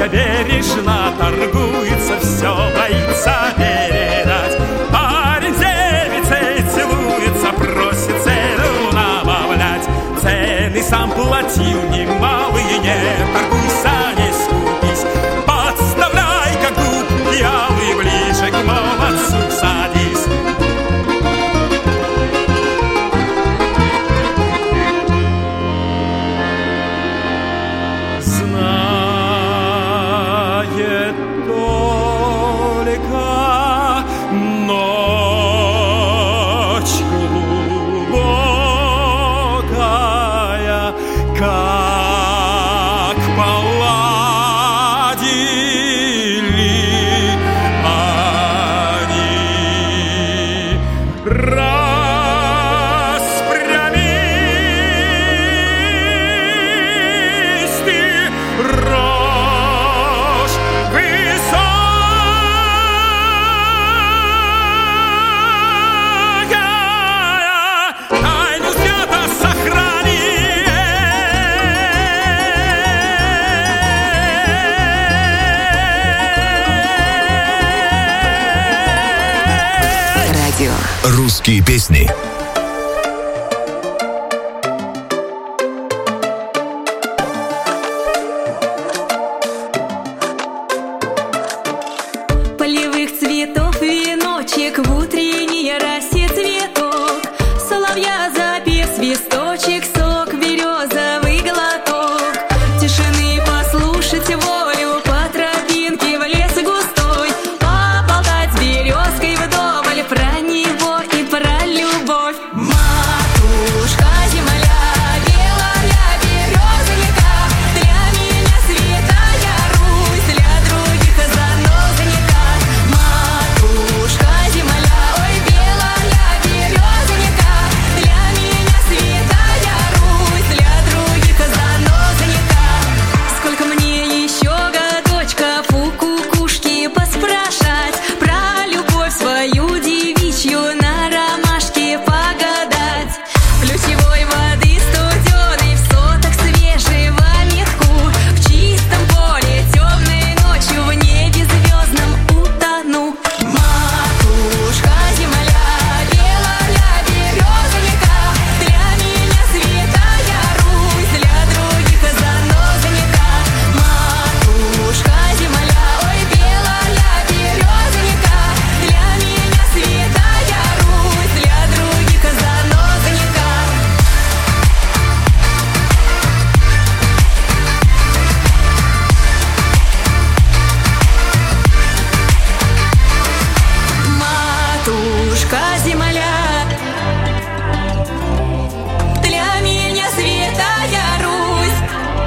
бережно торгуется, все боится передать. Парень с девицей целуется, просит цену набавлять. Цены сам платил немалые, не торгуйся, не скупись. Подставляй, как дуб пьяный, ближе к молодцу садись. Знает только ночь глубокая, как поладили они. Распрямись ты, рожь высокая, тайну света сохрани. Радио. Русские песни. Полевых цветов веночек, в утренней росе цветок, соловья запев, свисточек, сок, березовый глоток. Тишины послушать волю, по тропинке в лес густой, поболтать с березкой вдоволь про него и про любовь. Матушка земля, белая березовика, для меня святая Русь, для других занозаника. Матушка земля, ой, белая березовика, для меня святая Русь, для других занозаника. Сколько мне еще годочков у кукушки поспрашать, про любовь свою девичью на ромашке погадать. Ключевой воды студеной в сотах свежего метку, в чистом поле темной ночью в небе звездном утону. Матушка земля, белая березовика, для меня святая Русь, для других занозаника. Матушка земля, ой, белая березовика, для меня святая Русь, для других занозаника. Матушка земля, для меня святая Русь.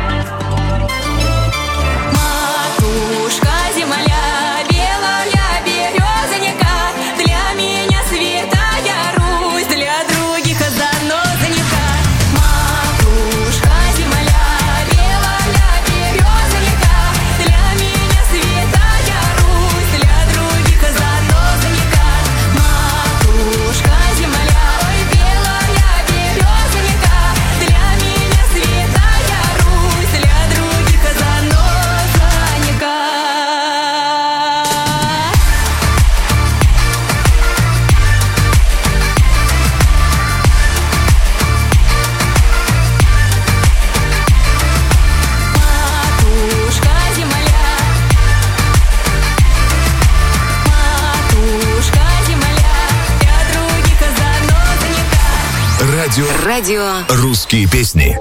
Матушка земля, белая березовика, для меня святая Русь, для других занозаника. Матушка земля, белая березовика, для меня святая Русь, для других занозаника. Матушка земля, ой, белая березовика, для меня святая Русь, для других занозаника. Матушка земля, матушка земля, для других занозаника. Радио. Радио. Русские песни.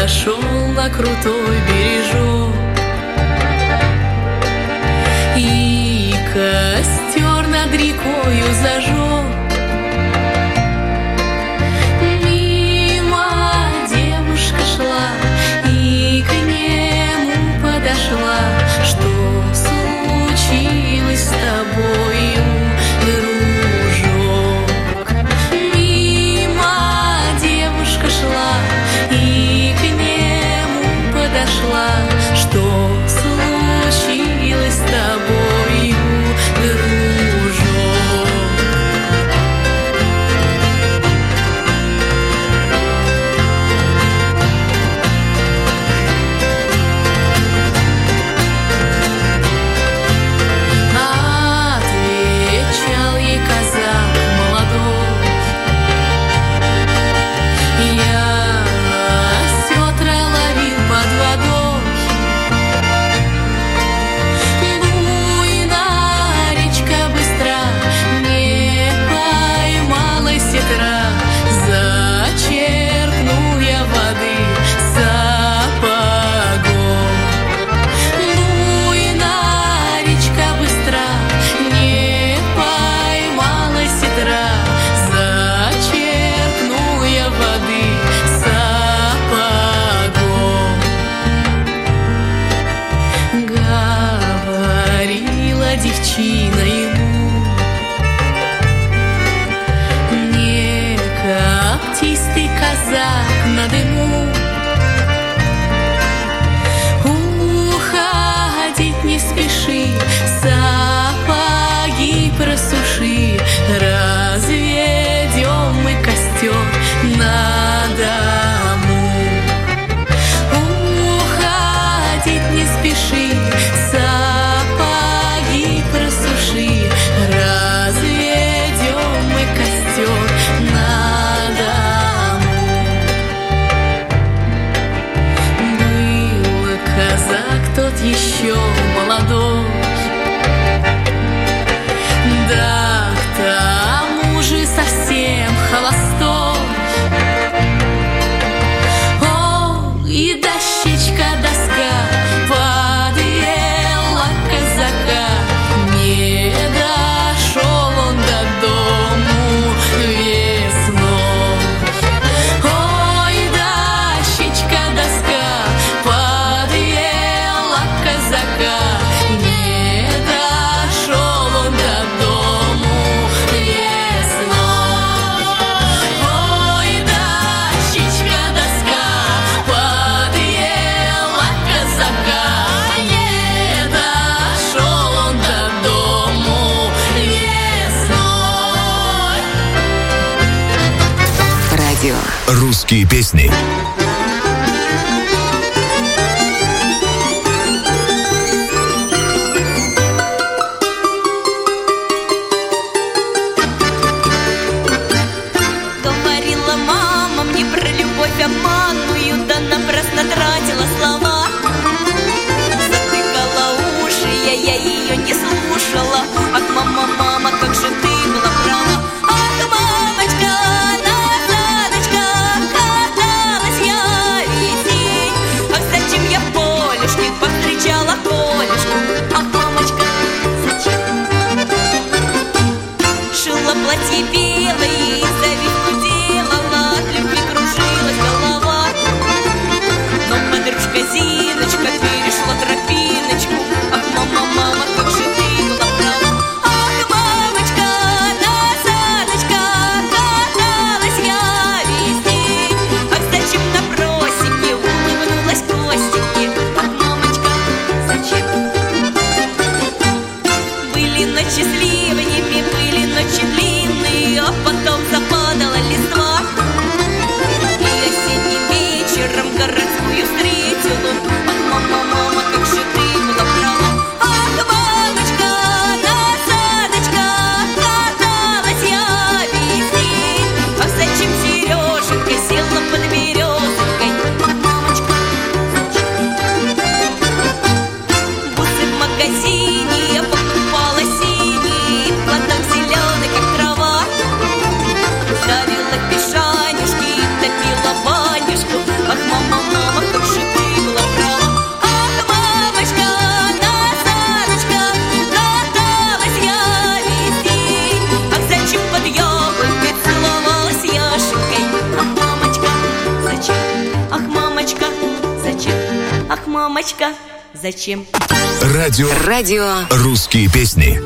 зашел на крутой бережок и костер над рекою зажег. Мимо девушка шла и к нему подошла. Что случилось с тобою, дружок? Мимо девушка шла и к нему подошла. Что случилось с тобою, дружок? Отвечал ей казак молодой: я сетра ловил под водой. Буйная речка быстра, не поймала сетра. Зачерпнул я воды сапогом. Буйная речка быстра, не поймала сетра. Зачерпнул я воды сапогом. Говорила девчина ему: не коптись ты, казак, на дыму. Уходить не спеши, сапоги просуши. Разведем мы костер на дому. Уходить не спеши, сапоги просуши. Разведем мы костер на дому. Был казак тот еще молодой, да к тому же совсем холостой. О, и дощечка доска подъела казака. Не дошел он до дому весной. Ой, дощечка доска подъела казака. Не дошел он до дому весной. Ой, дощечка доска подъела казака. Не дошел он до дому весной. Радио. Русские песни. Говорила мама мне про любовь обманную, да напрасно тратила слова. Затыкала уши, я ее не слушала. Ах, мама, мама, как же ты была права. Ах, мамочка, на саночках каталась я. мамочка, зачем? Радио «Русские песни».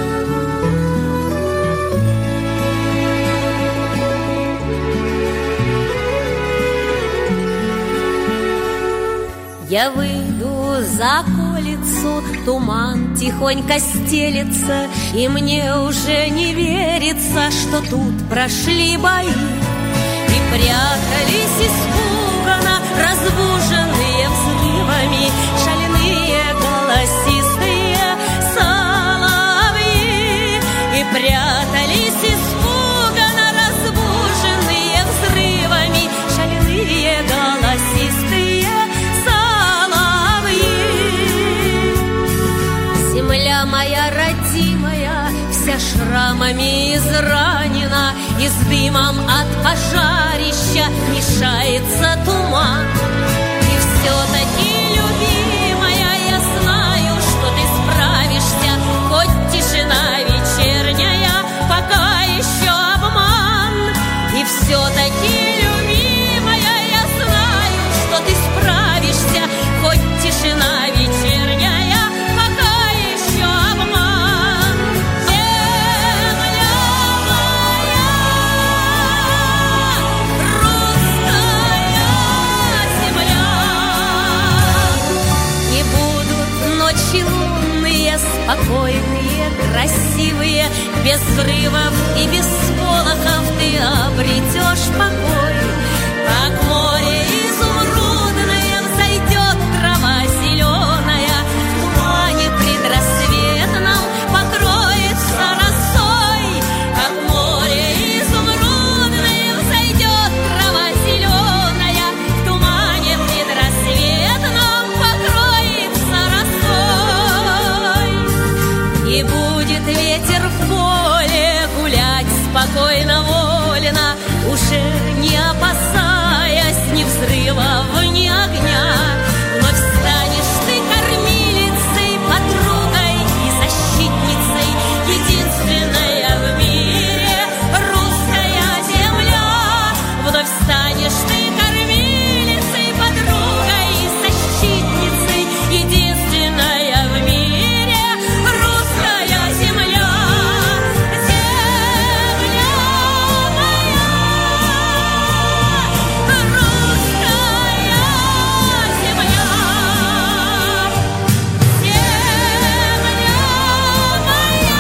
Я выйду за околицу, туман тихонько стелется, и мне уже не верится, что тут прошли бои. И прятались испуганно, разбуженные взрывами, шальные голосистые соловьи. И прятались испуганно, разбуженные взрывами, шальные голосистые соловьи. Земля моя родимая, вся шрамами изранена, и с дымом от пожарища мешается туман. И все-таки, любимая, я знаю, что ты справишься, хоть тишина вечерняя пока еще обман. И все-таки, любимая, я знаю, что ты справишься, хоть тишина вечерняя пока еще обман. Лунные, спокойные, красивые, без взрывов и без сполохов ты обретешь покой. Как море изумрудное взойдет трава зеленая, в тумане предрассветном покроется росой. Как море изумрудное взойдет трава зеленая, в тумане предрассветном покроется росой. И будет ветер в поле гулять спокойно, вольно, уже не опасаясь ни взрывов, ни огня. Вновь станешь ты кормилицей, подругой и защитницей, единственная в мире русская земля. Вновь станешь ты кормилицей, подругой и защитницей, единственная в мире русская земля. Земля моя, русская земля. Земля моя,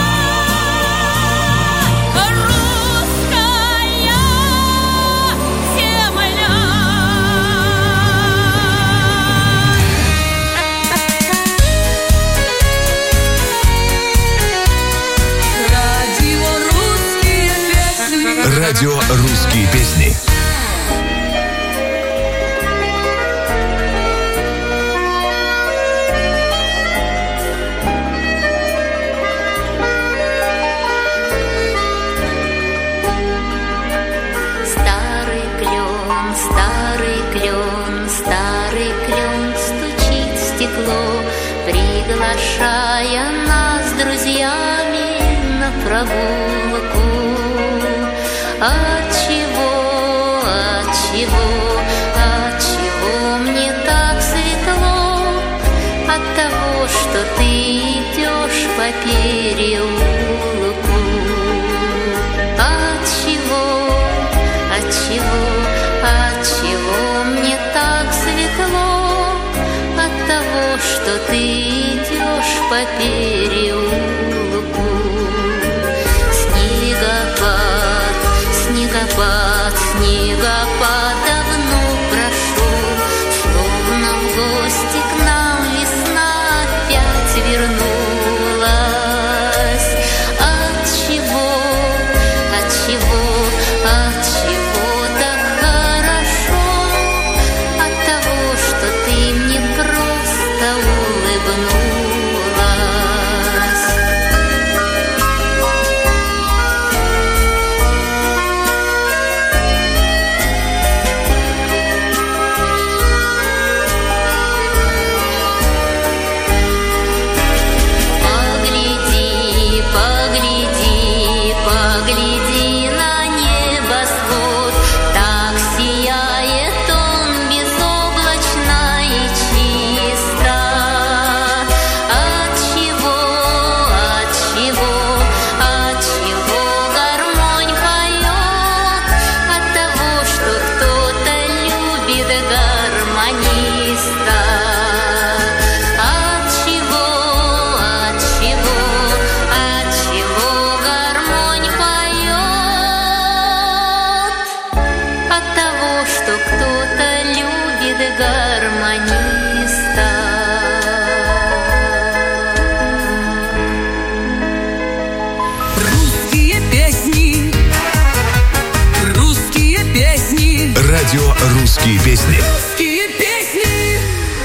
русская земля. Радио «Русские песни». Старый клен стучит в стекло, приглашая нас с друзьями на прогулку. Отчего мне так светло? От того, что ты идешь по переулку. Отчего мне так светло? От того, что ты идешь по переулку. Снегопад давно прошел, словно в гости к нам весна опять вернулась. Отчего так хорошо? От того, что ты мне просто улыбнулась. Русские песни. Русские песни.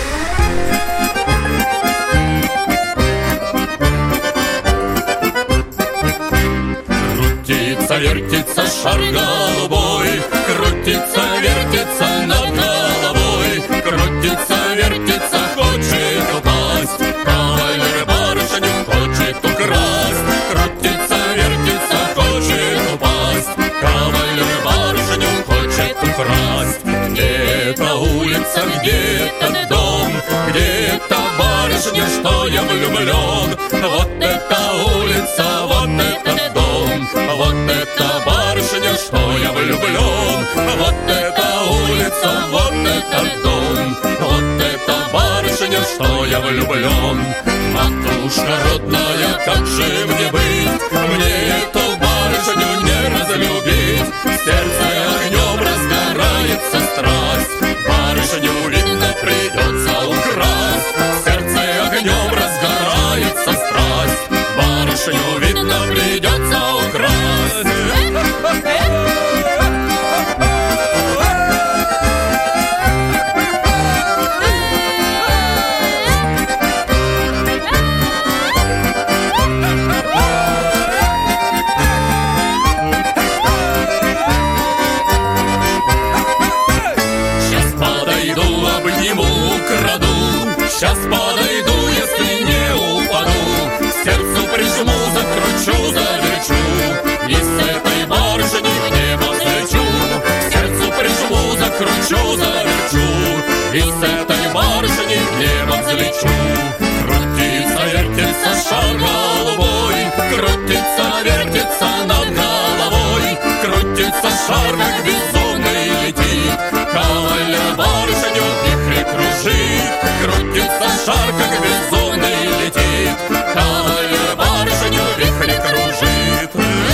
Крутится, вертится шар голубой, крутится, вертится над головой, крутится, вертится, хочет упасть, кавалер барышню хочет украсть, крутится, вертится, хочет упасть, кавалер барышню хочет украсть. Где-то улица, где-то дом, где-то барышня, что я влюблен. Вот эта улица, вот этот дом, вот эта барышня, что я влюблен. Вот эта улица, вот этот дом, вот эта барышня, что я влюблен. Матушка родная, как же мне быть? Мне эту барышню не разлюбить. В сердце огнем разгорается страсть, барышню, видно, придется украсть. В сердце огнем разгорается страсть, барышню, видно, придется украсть. Сейчас подойду, обниму, украду. Сейчас подойду, если не упаду. К сердцу прижму, закручу, заверчу, и с этой барышни в небо взлечу. К сердцу прижму, закручу, заверчу, и с этой барышни в небо взлечу. Крутится, вертится шар голубой, крутится, вертится над головой, крутится шар, как безумный летит, кавалер барышню в вихре кружит. Крутится шар, как безумный летит, кавалер барышню в вихре кружит.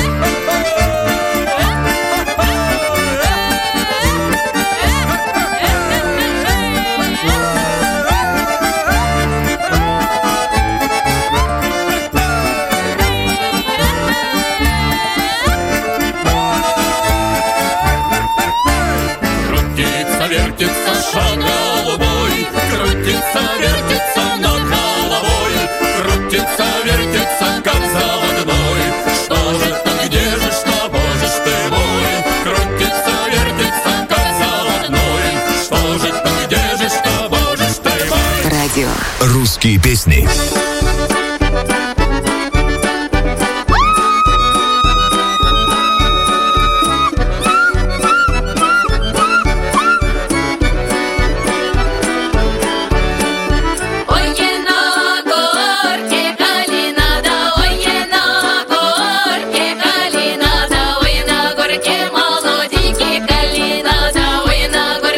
Крутится, вертится шар голубой, крутится, вертится над головой, крутится, вертится, как заводной. Что же ты, где же, что, боже ж ты мой? Крутится, вертится, как заводной. Что же ты, где же, что, боже ж ты мой? Радио. Русские песни.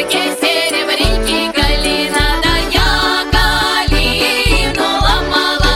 Серебряки, калина, да я калину ломала.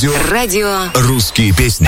Радио «Русские песни».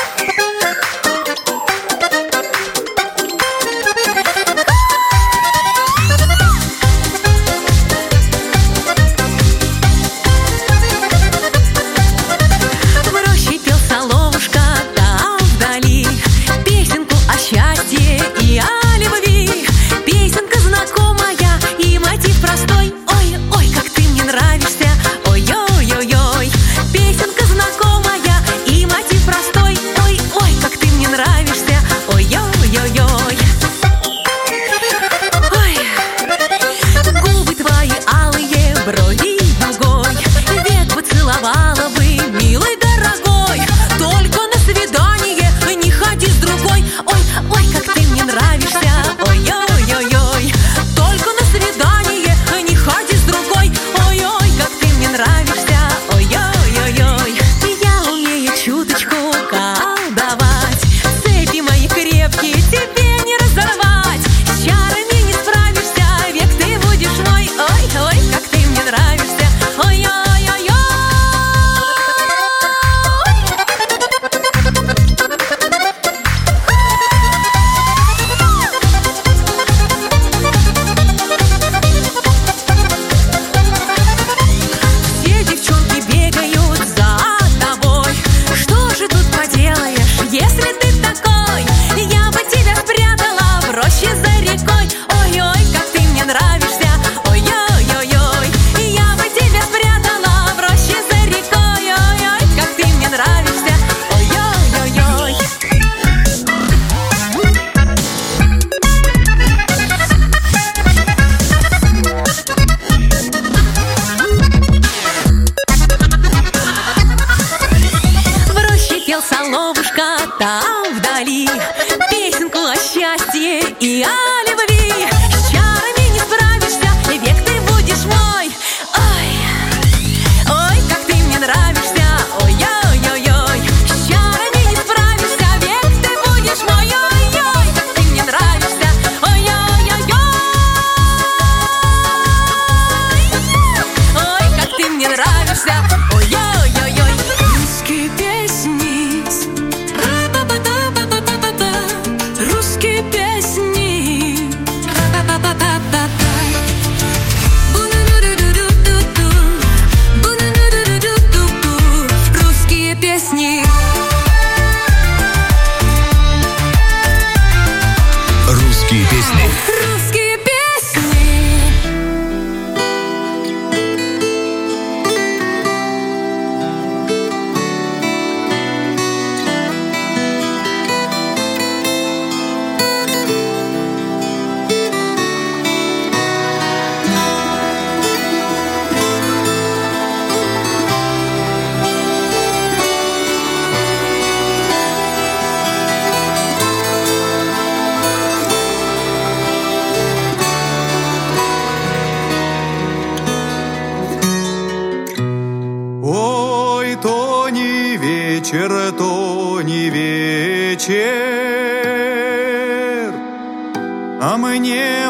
А мне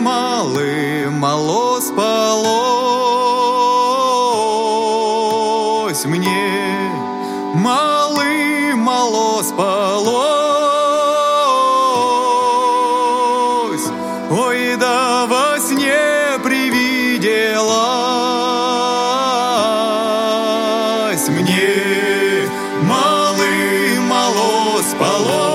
мало спалось, мне мало спалось, ой, да во сне привиделась мне мало спалось.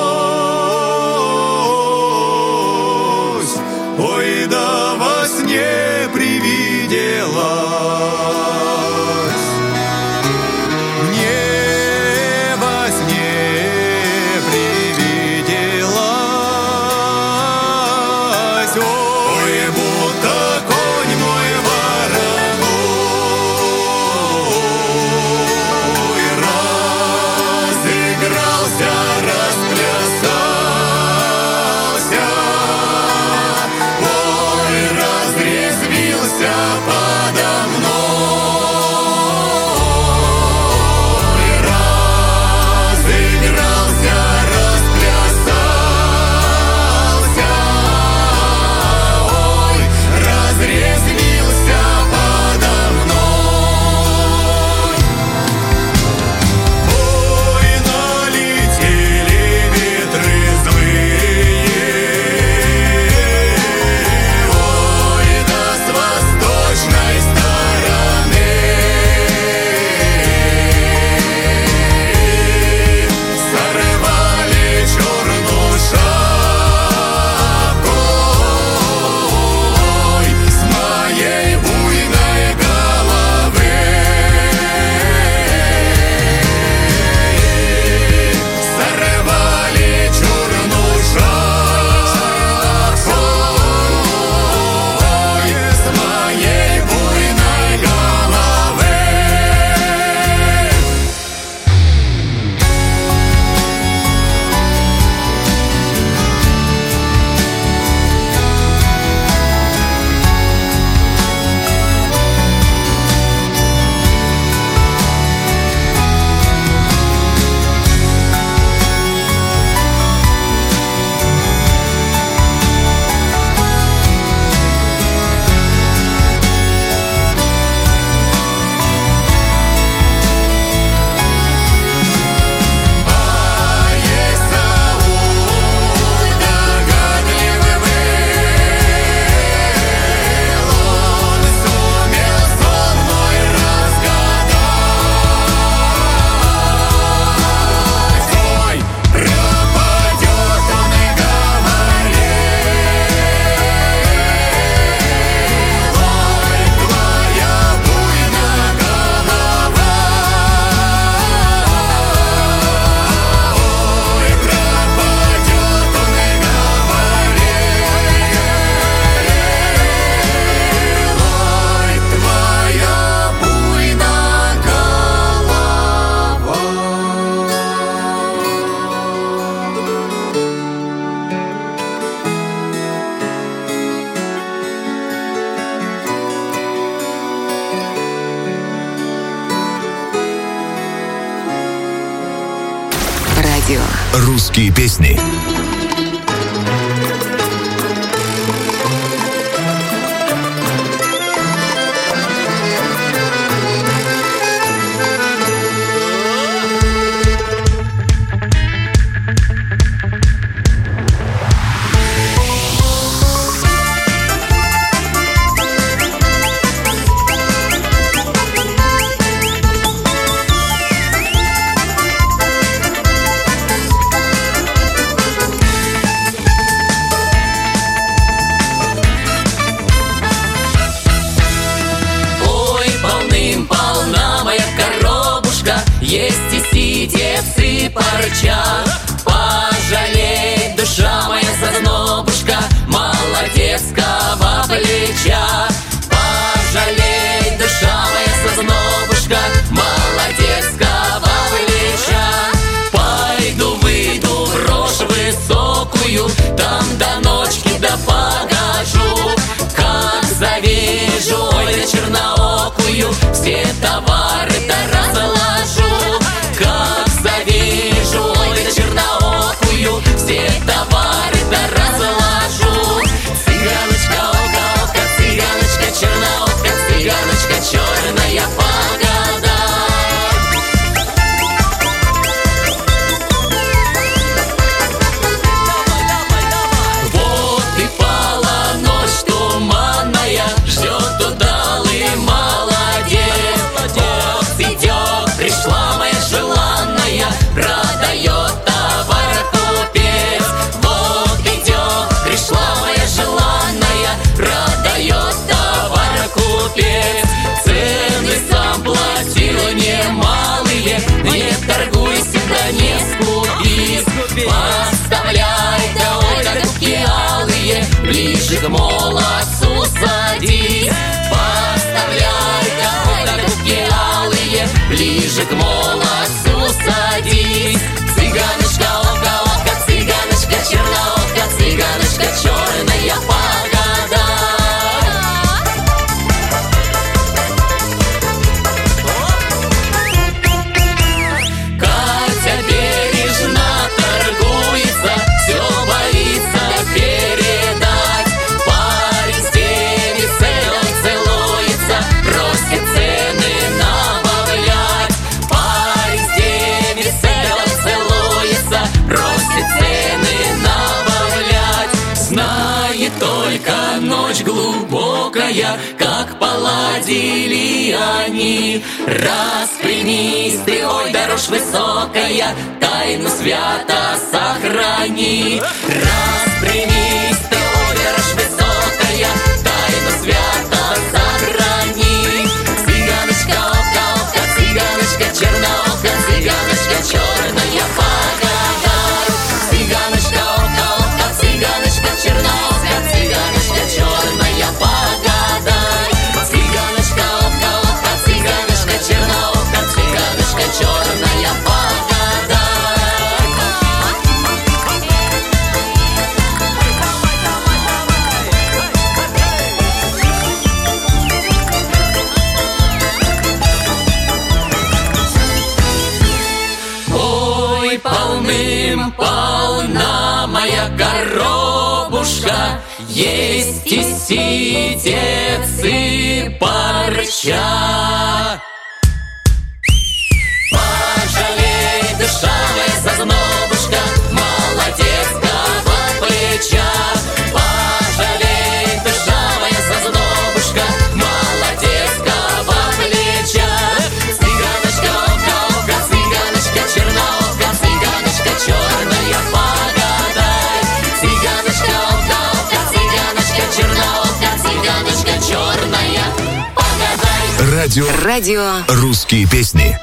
Ой, «Русские песни». Есть и ситец, и парча. Пожалей, душа моя, зазнобушка, молодецкого плеча. Пожалей, душа моя, зазнобушка, молодецкого плеча. Пойду, выйду в рожь высокую, там до ночки да погожу. Как завижу, ой, да черноокую, все товары-то разложу. Как завижу, ой, да черноокую, все товары-то разложу. Цыганочка, ока-ока, цыганочка, черноока, цыганочка, черная погода. Вот и пала ночь туманная, ждет удалый молодец. Вот идет, пришла моя желанная, продает товар купец. Вот идет, пришла моя желанная, продает товар купец. Цены сам платил немалые, не торгуйся, да не скупись. Поставляй, да ой, да губки алые, ближе к молодцу садись. Поставляй, да ой, да губки алые, ближе к молодцу садись. Цыганочка, ока-ока, цыганочка, черноока, цыганочка, черная погода. Катя бережно торгуется, все боится передать. Парень с девицей целуется, просит цены набавлять. Парень с девицей целуется, просит цены набавлять. Знает только ночь глубокая, как поладили они. Распрямись ты, ой, да рожь высокая, тайну свято сохрани. Распрямись ты, ой, да рожь высокая, тайну свято сохрани. Цыганочка, ока-ока, цыганочка, черноока, цыганочка, черная погода. Цыганочка, ока-ока, цыганочка, черноока, цыганочка, черная погода. Цыганочка, ока-ока, цыганочка, черноока, цыганочка, черная погода. Ой, полным-полна моя коробушка, есть и ситец, и парча. Пожалей, душа моя, зазнобушка, молодецкого плеча. Пожалей, душа моя, зазнобушка, молодецкого плеча. Цыганочка, ока-ока, цыганочка, черноока, цыганочка, черная погода. Цыганочка, ока-ока, цыганочка, черноока, цыганочка, черная погода. Радио «Русские песни».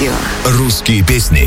радио. Русские песни.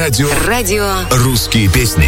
Радио «Русские песни».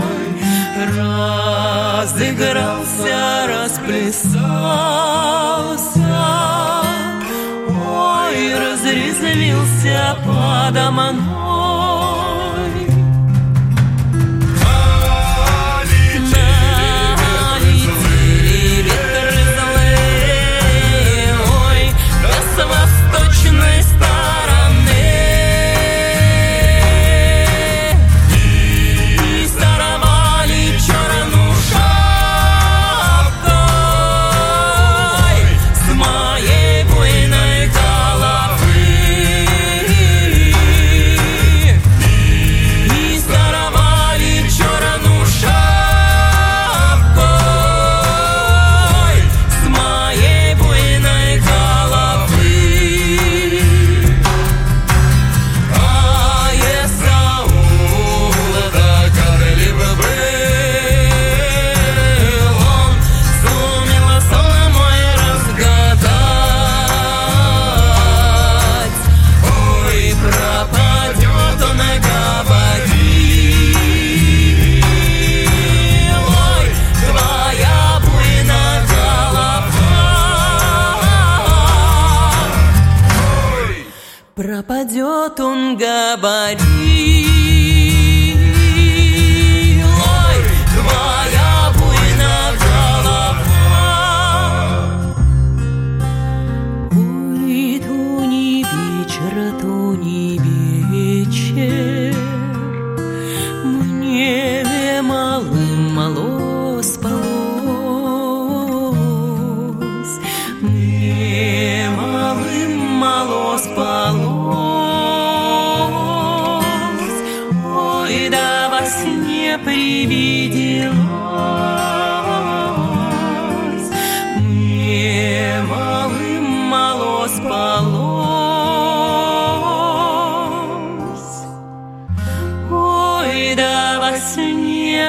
Разыгрался, расплясался. явился подо мной. Налетели ветры злые, ой, да с восточной стороны. И сорвали черную шапкой с моей буйной головы. И сорвали черную шапкой с моей буйной головы. А Исаул, да горлив был он, сумел сон мой разгадать. Ой, пропадет он, говорил, ой, твоя буйная голова. Пропадет он, говорил, ой, твоя буйная голова. Ой, то не вечер, то не вечер, мне малым мало спалось, мне малым мало спалось. Ой, да во сне привиделось, мне малым мало спалось. Ой, да во сне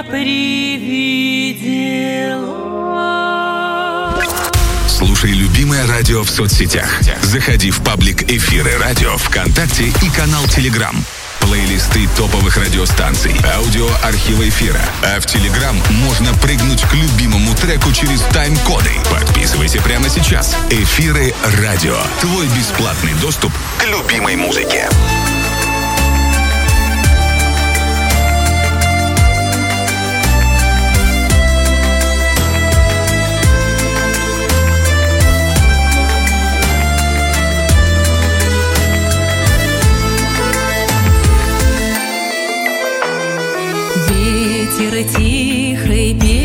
привиделось. Слушай любимое радио в соцсетях. Заходи в паблик «Эфиры радио» ВКонтакте и канал Телеграм. Плейлисты топовых радиостанций, аудио архива эфира. А в Телеграм можно прыгнуть к любимому треку через тайм-коды. Подписывайся прямо сейчас. «Эфиры радио». Твой бесплатный доступ к любимой музыке. Ветер тихой